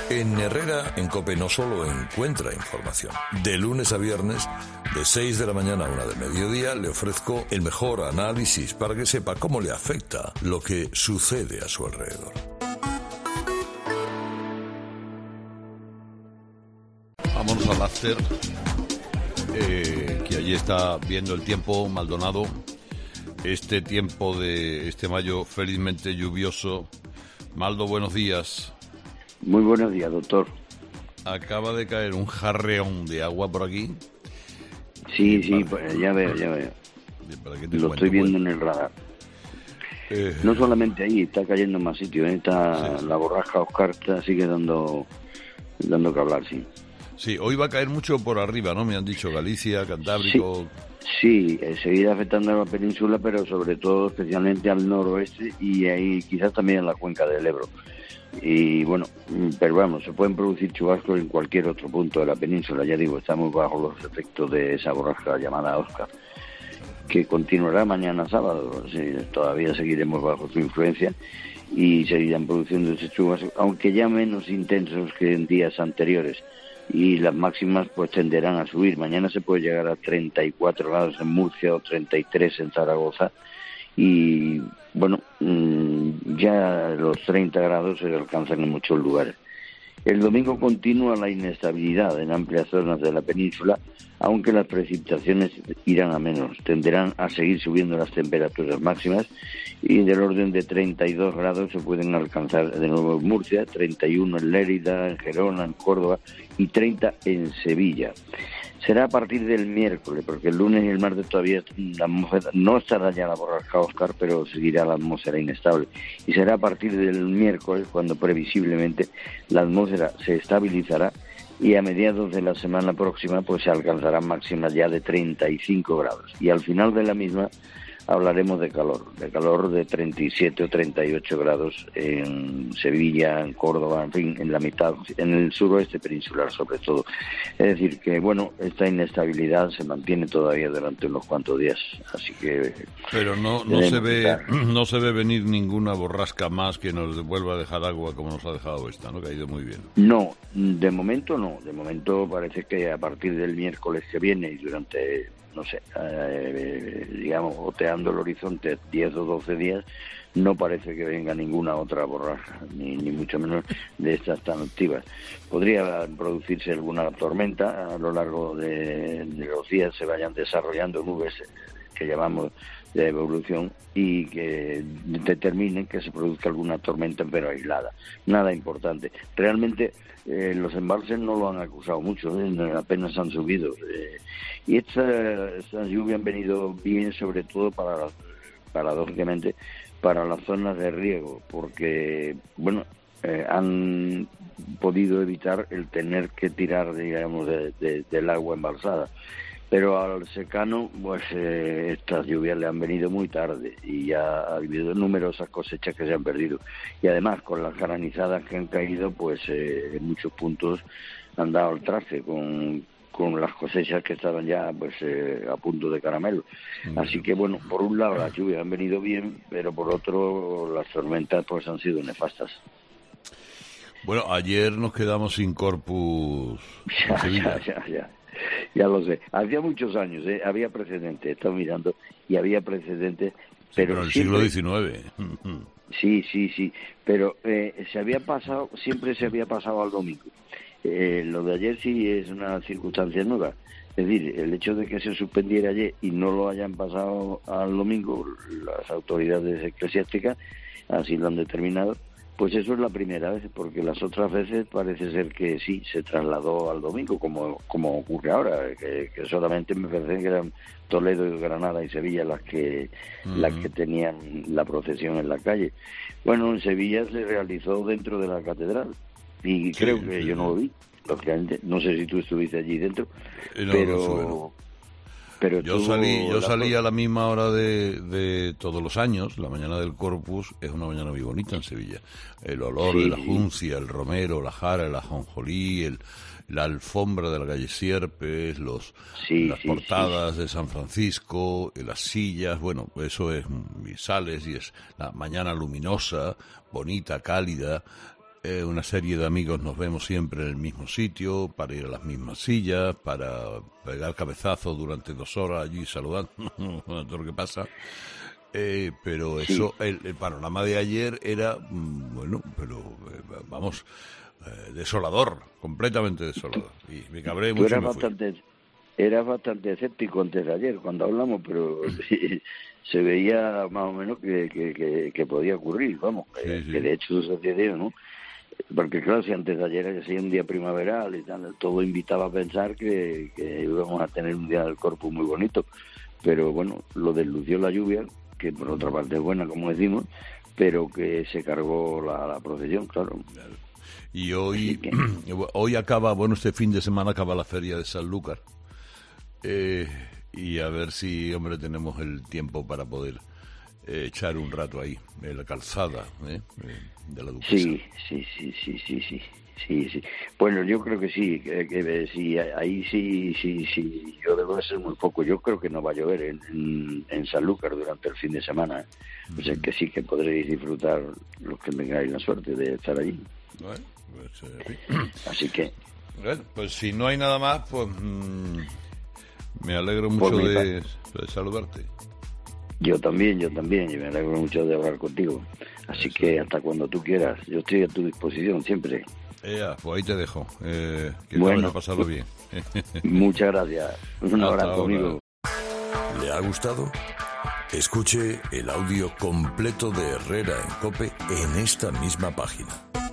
En Herrera, en COPE, no solo encuentra información. De lunes a viernes, de 6 de la mañana a 1 del mediodía, le ofrezco el mejor análisis para que sepa cómo le afecta lo que sucede a su alrededor. Vámonos al after, que allí está viendo el tiempo Maldonado. Este tiempo de este mayo felizmente lluvioso. Maldo, buenos días. Muy buenos días, doctor. Acaba de caer un jarreón de agua por aquí. Sí, pues ya veo. Lo estoy viendo en el radar. No solamente ahí, está cayendo en más sitios. Está sí. La borrasca Oscar sigue dando que hablar, sí. Sí, hoy va a caer mucho por arriba, ¿no? Me han dicho Galicia, Cantábrico. Sí, seguirá afectando a la península, pero sobre todo, especialmente al noroeste y ahí quizás también en la cuenca del Ebro. Y bueno, pero vamos, se pueden producir chubascos en cualquier otro punto de la península. Ya digo, estamos bajo los efectos de esa borrasca llamada Oscar, que continuará mañana sábado. Sí, todavía seguiremos bajo su influencia y seguirán produciendo ese chubasco, aunque ya menos intensos que en días anteriores. Y las máximas pues tenderán a subir. Mañana se puede llegar a 34 grados en Murcia o 33 en Zaragoza. Y bueno, ya los 30 grados se alcanzan en muchos lugares. El domingo continúa la inestabilidad en amplias zonas de la península, aunque las precipitaciones irán a menos. Tenderán a seguir subiendo las temperaturas máximas y del orden de 32 grados se pueden alcanzar de nuevo en Murcia, 31 en Lérida, en Gerona, en Córdoba y 30 en Sevilla. Será a partir del miércoles, porque el lunes y el martes todavía la atmósfera no estará ya la borrasca Oscar, pero seguirá la atmósfera inestable. Y será a partir del miércoles cuando previsiblemente la atmósfera se estabilizará y a mediados de la semana próxima pues se alcanzarán máximas ya de 35 grados. Y al final de la misma hablaremos de calor de 37 o 38 grados en Sevilla, en Córdoba, en fin, en la mitad, en el suroeste peninsular sobre todo. Es decir, que bueno, esta inestabilidad se mantiene todavía durante unos cuantos días, así que... Pero no se ve venir ninguna borrasca más que nos vuelva a dejar agua como nos ha dejado esta, ¿no? Que ha ido muy bien. No, de momento no. De momento parece que a partir del miércoles que viene y durante... no sé, digamos, oteando el horizonte 10 o 12 días, no parece que venga ninguna otra borrasca, ni mucho menos de estas tan activas. Podría producirse alguna tormenta a lo largo de los días, se vayan desarrollando nubes que llamamos de evolución y que determinen que se produzca alguna tormenta, pero aislada. Nada importante. Realmente los embalses no lo han acusado mucho, apenas han subido. Y estas lluvias han venido bien, sobre todo paradójicamente, para las zonas de riego, porque, bueno, han podido evitar el tener que tirar, digamos, del agua embalsada. Pero al secano, pues estas lluvias le han venido muy tarde y ya ha habido numerosas cosechas que se han perdido. Y además, con las granizadas que han caído, pues en muchos puntos han dado el traste con las cosechas que estaban ya pues a punto de caramelo. Así que bueno, por un lado las lluvias han venido bien, pero por otro las tormentas pues han sido nefastas. Bueno, ayer nos quedamos sin Corpus. Ya lo sé. Hacía muchos años, había precedentes, he estado mirando, y había precedentes, pero en el siglo XIX. Sí, pero siempre se había pasado al domingo. Lo de ayer sí es una circunstancia nueva. Es decir, el hecho de que se suspendiera ayer y no lo hayan pasado al domingo, las autoridades eclesiásticas así lo han determinado, pues eso es la primera vez, porque las otras veces parece ser que sí, se trasladó al domingo, como ocurre ahora, que solamente me parece que eran Toledo, Granada y Sevilla las que tenían la procesión en la calle. Bueno, en Sevilla se realizó dentro de la catedral, y sí, creo que yo no lo vi, lógicamente, no sé si tú estuviste allí dentro, pero yo salí a la misma hora de todos los años. La mañana del Corpus es una mañana muy bonita en Sevilla. El olor de la juncia, el romero, la jara, el ajonjolí, la alfombra de la calle Sierpes, las portadas de San Francisco, las sillas, bueno, eso es, y sales y es la mañana luminosa, bonita, cálida. una serie de amigos nos vemos siempre en el mismo sitio, para ir a las mismas sillas, para pegar cabezazos durante 2 horas allí saludando a todo lo que pasa. Pero eso, el panorama de ayer era, bueno, pero vamos, desolador, completamente desolador. Y me cabré mucho. Eras bastante escéptico antes de ayer cuando hablamos, pero se veía más o menos que podía ocurrir, vamos, que de hecho sucedió, ¿no? Porque claro, si antes de ayer hacía un día primaveral y tal, todo invitaba a pensar que íbamos a tener un día del Corpus muy bonito, pero bueno, lo deslució la lluvia, que por otra parte es buena, como decimos, pero que se cargó la procesión, claro. Y hoy acaba, bueno, este fin de semana acaba la feria de Sanlúcar. Y a ver si, hombre, tenemos el tiempo para poder echar un rato ahí, en la calzada de la Duquesa. Sí. Bueno, yo creo que sí, sí, ahí sí, yo debo de ser muy poco. Yo creo que no va a llover en Sanlúcar durante el fin de semana. O sea que sí, que podréis disfrutar los que tengáis la suerte de estar allí. Bueno, pues, así que... Bueno, pues si no hay nada más, pues... me alegro mucho de saludarte. Yo también, y me alegro mucho de hablar contigo. Así que hasta cuando tú quieras, yo estoy a tu disposición siempre. Pues ahí te dejo. Que bueno, a pasarlo bien. Muchas gracias. Un abrazo, amigo. ¿Le ha gustado? Escuche el audio completo de Herrera en COPE en esta misma página.